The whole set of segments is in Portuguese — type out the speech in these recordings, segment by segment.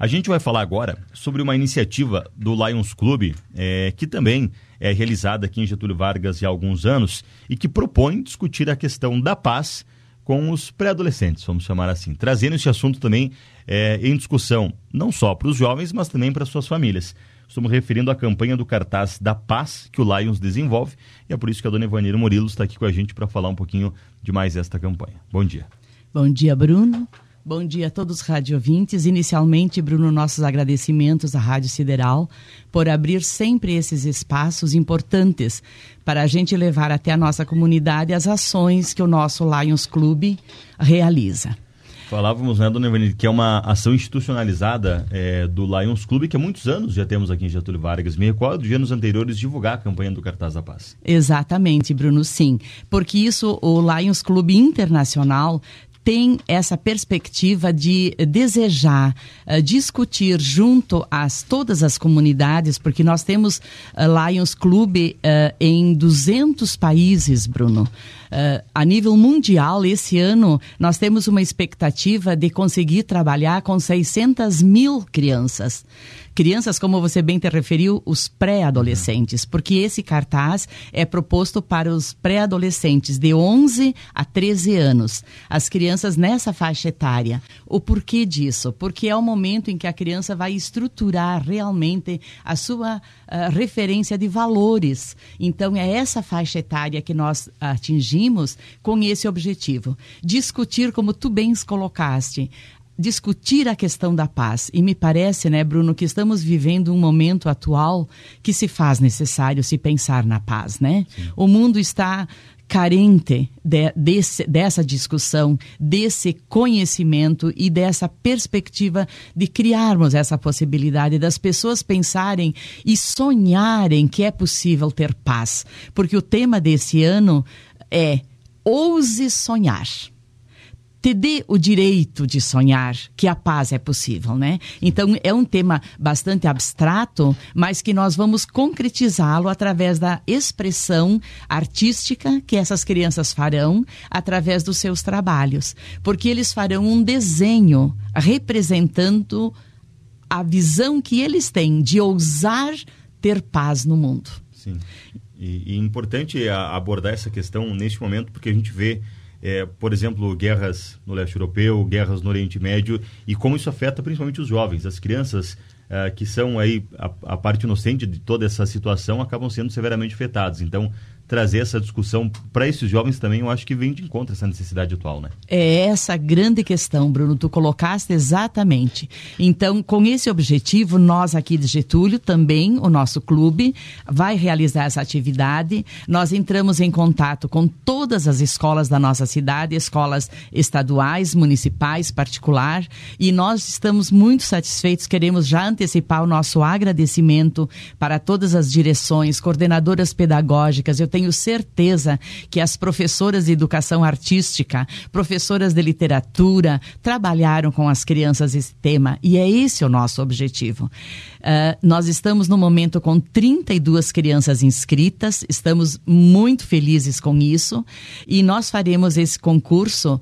A gente vai falar agora sobre uma iniciativa do Lions Club, que também é realizada aqui em Getúlio Vargas há alguns anos e que propõe discutir a questão da paz com os pré-adolescentes, vamos chamar assim, trazendo esse assunto também em discussão, não só para os jovens, mas também para suas famílias. Estamos referindo à campanha do cartaz da paz que o Lions desenvolve e é por isso que a dona Ivanir Murilo está aqui com a gente para falar um pouquinho de mais esta campanha. Bom dia. Bom dia, Bruno. Bom dia a todos os radiovintes. Inicialmente, Bruno, nossos agradecimentos à Rádio Sideral por abrir sempre esses espaços importantes para a gente levar até a nossa comunidade as ações que o nosso Lions Club realiza. Falávamos, né, dona Ivanir, que é uma ação institucionalizada do Lions Club, que há muitos anos já temos aqui em Getúlio Vargas. Me recordo de anos anteriores divulgar a campanha do Cartaz da Paz. Exatamente, Bruno, sim. Porque isso, o Lions Club Internacional tem essa perspectiva de desejar discutir junto a todas as comunidades, porque nós temos Lions Club em 200 países, Bruno. A nível mundial, esse ano, nós temos uma expectativa de conseguir trabalhar com 600 mil crianças. Crianças, como você bem te referiu, os pré-adolescentes, porque esse cartaz é proposto para os pré-adolescentes de 11 a 13 anos. As crianças nessa faixa etária. O porquê disso? Porque é o momento em que a criança vai estruturar realmente a sua referência de valores. Então, é essa faixa etária que nós atingimos com esse objetivo. Discutir, como tu bem colocaste, discutir a questão da paz. E me parece, né, Bruno, que estamos vivendo um momento atual que se faz necessário se pensar na paz, né? Sim. O mundo está carente dessa discussão, desse conhecimento e dessa perspectiva de criarmos essa possibilidade das pessoas pensarem e sonharem que é possível ter paz. Porque o tema desse ano é ouse sonhar. Te dê o direito de sonhar que a paz é possível, né? Então, é um tema bastante abstrato, mas que nós vamos concretizá-lo através da expressão artística que essas crianças farão através dos seus trabalhos. Porque eles farão um desenho representando a visão que eles têm de ousar ter paz no mundo. Sim. E é importante abordar essa questão neste momento, porque a gente vê por exemplo, guerras no leste europeu, guerras no Oriente Médio, e como isso afeta principalmente os jovens. As crianças que são aí a parte inocente de toda essa situação acabam sendo severamente afetadas. Então, trazer essa discussão para esses jovens também, eu acho que vem de encontro a essa necessidade atual, né? É essa grande questão, Bruno, tu colocaste exatamente. Então, com esse objetivo, nós aqui de Getúlio, também o nosso clube, vai realizar essa atividade. Nós entramos em contato com todas as escolas da nossa cidade, escolas estaduais, municipais, particular, e nós estamos muito satisfeitos, queremos já antecipar o nosso agradecimento para todas as direções, coordenadoras pedagógicas. Eu tenho certeza que as professoras de educação artística, professoras de literatura, trabalharam com as crianças esse tema e é esse o nosso objetivo. Nós estamos no momento com 32 crianças inscritas, estamos muito felizes com isso e nós faremos esse concurso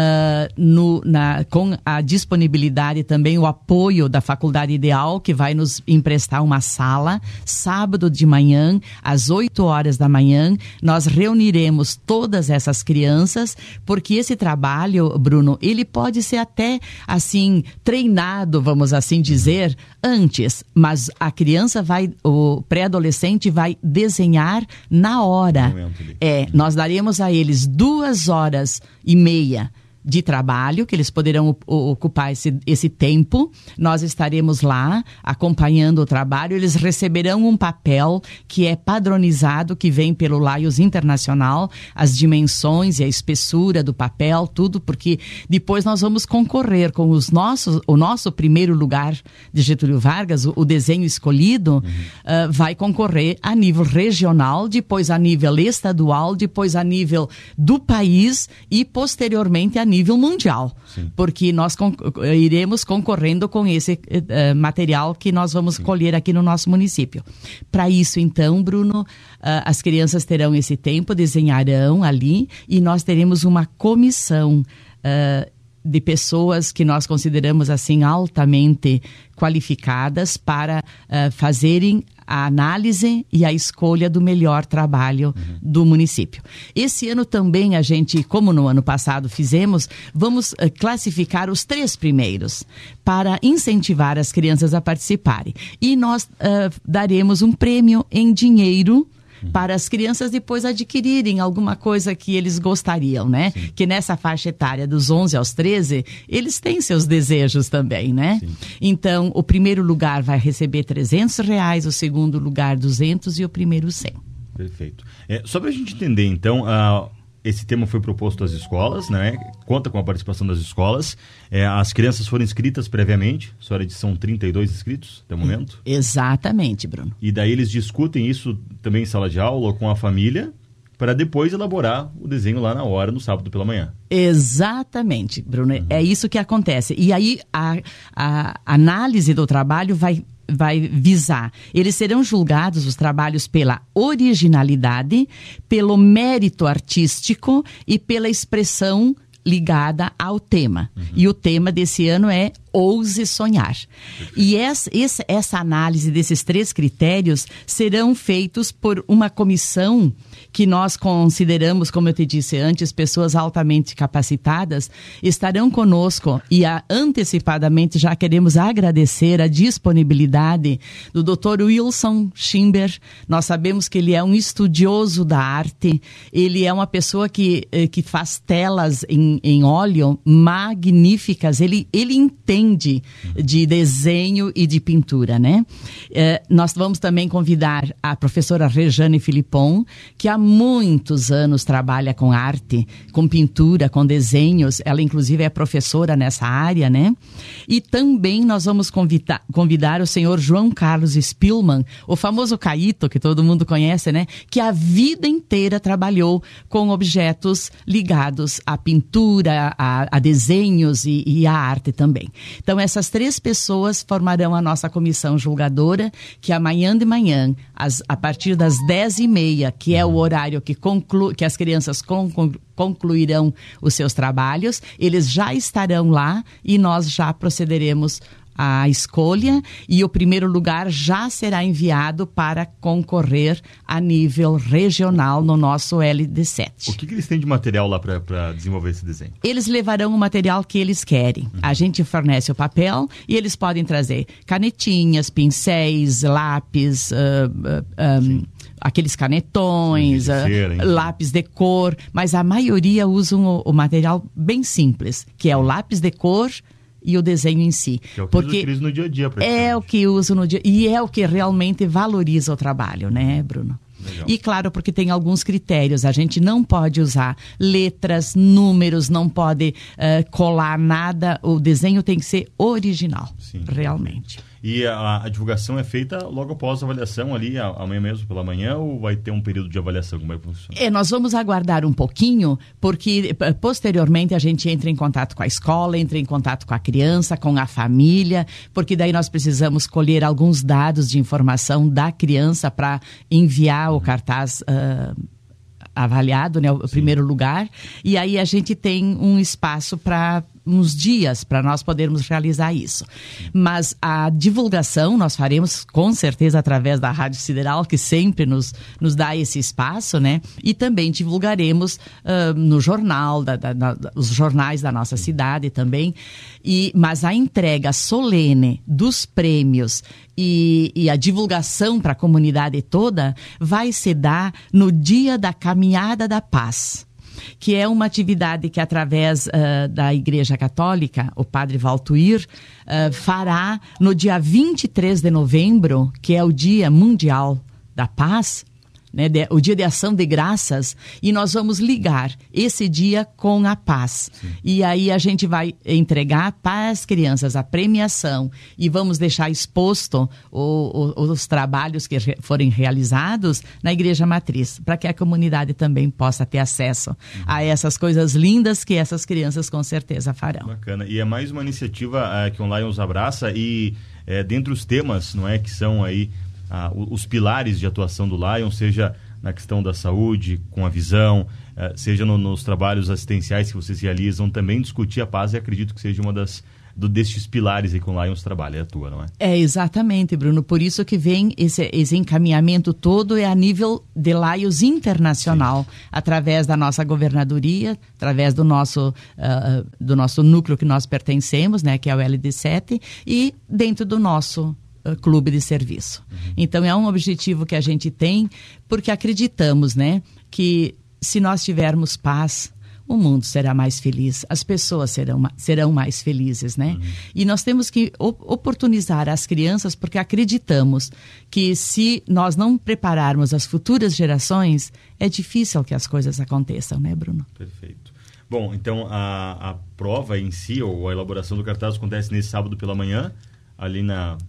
com a disponibilidade também, o apoio da Faculdade Ideal, que vai nos emprestar uma sala, sábado de manhã, às 8 horas da manhã, nós reuniremos todas essas crianças, porque esse trabalho, Bruno, ele pode ser até, assim, treinado, vamos assim dizer, antes, mas a criança o pré-adolescente vai desenhar na hora. Nós daremos a eles 2h30 de trabalho, que eles poderão ocupar esse tempo. Nós estaremos lá acompanhando o trabalho. Eles receberão um papel que é padronizado, que vem pelo Lions Internacional, as dimensões e a espessura do papel, tudo, porque depois nós vamos concorrer com o nosso primeiro lugar de Getúlio Vargas, o desenho escolhido, vai concorrer a nível regional, depois a nível estadual, depois a nível do país e posteriormente a nível mundial. Sim. Porque nós iremos concorrendo com esse material que nós vamos colher aqui no nosso município. Para isso, então, Bruno, as crianças terão esse tempo, desenharão ali e nós teremos uma comissão de pessoas que nós consideramos assim altamente qualificadas para fazerem a análise e a escolha do melhor trabalho do município. Esse ano também a gente, como no ano passado fizemos, vamos classificar os 3 primeiros para incentivar as crianças a participarem. E nós daremos um prêmio em dinheiro para as crianças depois adquirirem alguma coisa que eles gostariam, né? Sim. Que nessa faixa etária dos 11 aos 13, eles têm seus desejos também, né? Sim. Então, o primeiro lugar vai receber R$300, o segundo lugar 200 e o primeiro 100. Perfeito. Só para a gente entender, então, esse tema foi proposto às escolas, né? Conta com a participação das escolas. As crianças foram inscritas previamente. A senhora disse que são 32 inscritos até o momento? Exatamente, Bruno. E daí eles discutem isso também em sala de aula ou com a família para depois elaborar o desenho lá na hora, no sábado pela manhã. Exatamente, Bruno. É isso que acontece. E aí a análise do trabalho vai visar. Eles serão julgados, os trabalhos, pela originalidade, pelo mérito artístico e pela expressão ligada ao tema. E o tema desse ano é Ouse Sonhar. E essa análise desses 3 critérios serão feitos por uma comissão que nós consideramos, como eu te disse antes, pessoas altamente capacitadas, estarão conosco e antecipadamente já queremos agradecer a disponibilidade do Dr. Wilson Schimber. Nós sabemos que ele é um estudioso da arte, ele é uma pessoa que faz telas em óleo magníficas, ele entende de desenho e de pintura, né? Nós vamos também convidar a professora Rejane Filipon, que há muitos anos trabalha com arte, com pintura, com desenhos. Ela, inclusive, é professora nessa área, né? E também nós vamos convidar o senhor João Carlos Spillman, o famoso Caíto, que todo mundo conhece, né? Que a vida inteira trabalhou com objetos ligados à pintura, a desenhos e à arte também. Então, essas 3 pessoas formarão a nossa comissão julgadora, que amanhã de manhã, a partir das 10h30, que é o horário que as crianças concluirão os seus trabalhos, eles já estarão lá e nós já procederemos à escolha e o primeiro lugar já será enviado para concorrer a nível regional no nosso LD7. O que eles têm de material lá para desenvolver esse desenho? Eles levarão o material que eles querem. A gente fornece o papel e eles podem trazer canetinhas, pincéis, lápis, aqueles canetões, lápis de cor, mas a maioria usam o material bem simples, que é o lápis de cor e o desenho em si. Que é o que utiliza no dia a dia. É o que uso no dia e é o que realmente valoriza o trabalho, né, Bruno? Legal. E claro, porque tem alguns critérios, a gente não pode usar letras, números, não pode colar nada, o desenho tem que ser original. Sim, realmente. E a divulgação é feita logo após a avaliação ali, amanhã mesmo pela manhã, ou vai ter um período de avaliação? Como é que funciona? Nós vamos aguardar um pouquinho, porque posteriormente a gente entra em contato com a escola, entra em contato com a criança, com a família, porque daí nós precisamos colher alguns dados de informação da criança para enviar o cartaz avaliado, né, o primeiro lugar, e aí a gente tem um espaço para uns dias para nós podermos realizar isso. Mas a divulgação nós faremos com certeza através da Rádio Sideral, que sempre nos dá esse espaço, né? E também divulgaremos no jornal, os jornais da nossa cidade também. Mas a entrega solene dos prêmios e a divulgação para a comunidade toda vai se dar no dia da Caminhada da Paz, que é uma atividade que, através da Igreja Católica, o padre Valtuir fará no dia 23 de novembro, que é o Dia Mundial da Paz, né, o Dia de Ação de Graças, e nós vamos ligar esse dia com a paz. Sim. E aí a gente vai entregar para as crianças a premiação e vamos deixar exposto os trabalhos que forem realizados na Igreja Matriz, para que a comunidade também possa ter acesso a essas coisas lindas que essas crianças com certeza farão. Bacana. E é mais uma iniciativa que o Lions abraça e dentre os temas, não é, que são aí os pilares de atuação do Lion, seja na questão da saúde, com a visão, seja nos trabalhos assistenciais que vocês realizam, também discutir a paz, e acredito que seja uma destes pilares aí que o Lions trabalha e atua, não é? É, exatamente, Bruno. Por isso que vem esse encaminhamento todo a nível de Lions internacional, sim, através da nossa governadoria, através do nosso núcleo que nós pertencemos, né, que é o LD7, e dentro do nosso clube de serviço. Uhum. Então, é um objetivo que a gente tem, porque acreditamos, né, que se nós tivermos paz, o mundo será mais feliz, as pessoas serão mais felizes, né? Uhum. E nós temos que oportunizar as crianças, porque acreditamos que se nós não prepararmos as futuras gerações, é difícil que as coisas aconteçam, né, Bruno? Perfeito. Bom, então a prova em si, ou a elaboração do cartaz, acontece nesse sábado pela manhã, ali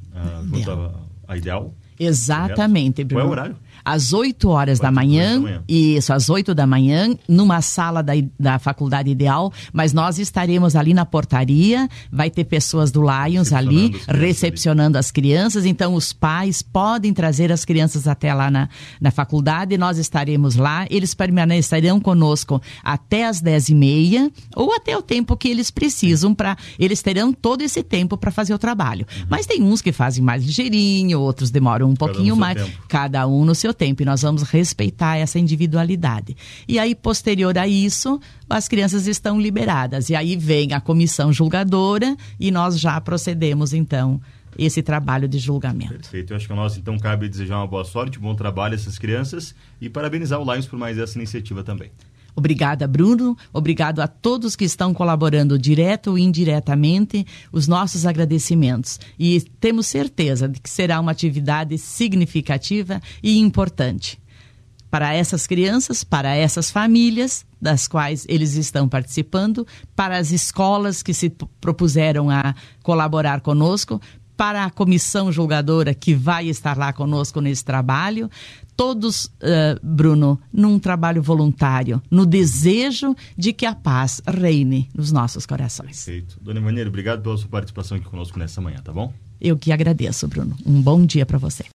junto à Ideal. Exatamente, Bruno. Qual é o horário? Às 8 horas da manhã, isso, às 8 da manhã, numa sala da Faculdade Ideal, mas nós estaremos ali na portaria, vai ter pessoas do Lions ali, recepcionando as crianças, então os pais podem trazer as crianças até lá na faculdade, nós estaremos lá, eles permanecerão conosco até as 10h30, ou até o tempo que eles precisam, eles terão todo esse tempo para fazer o trabalho. Uhum. Mas tem uns que fazem mais ligeirinho, outros demoram um pouquinho mais, cada um no seu tempo, e nós vamos respeitar essa individualidade. E aí, posterior a isso, as crianças estão liberadas, e aí vem a comissão julgadora e nós já procedemos, então, esse trabalho de julgamento. Perfeito. Eu acho que a nós, então, cabe desejar uma boa sorte, bom trabalho a essas crianças e parabenizar o Lions por mais essa iniciativa também. Obrigada, Bruno. Obrigado a todos que estão colaborando direto ou indiretamente. Os nossos agradecimentos. E temos certeza de que será uma atividade significativa e importante para essas crianças, para essas famílias das quais eles estão participando, para as escolas que se propuseram a colaborar conosco, para a comissão julgadora que vai estar lá conosco nesse trabalho. Todos, Bruno, num trabalho voluntário, no desejo de que a paz reine nos nossos corações. Perfeito. Dona Ivaneira, obrigado pela sua participação aqui conosco nessa manhã, tá bom? Eu que agradeço, Bruno. Um bom dia para você.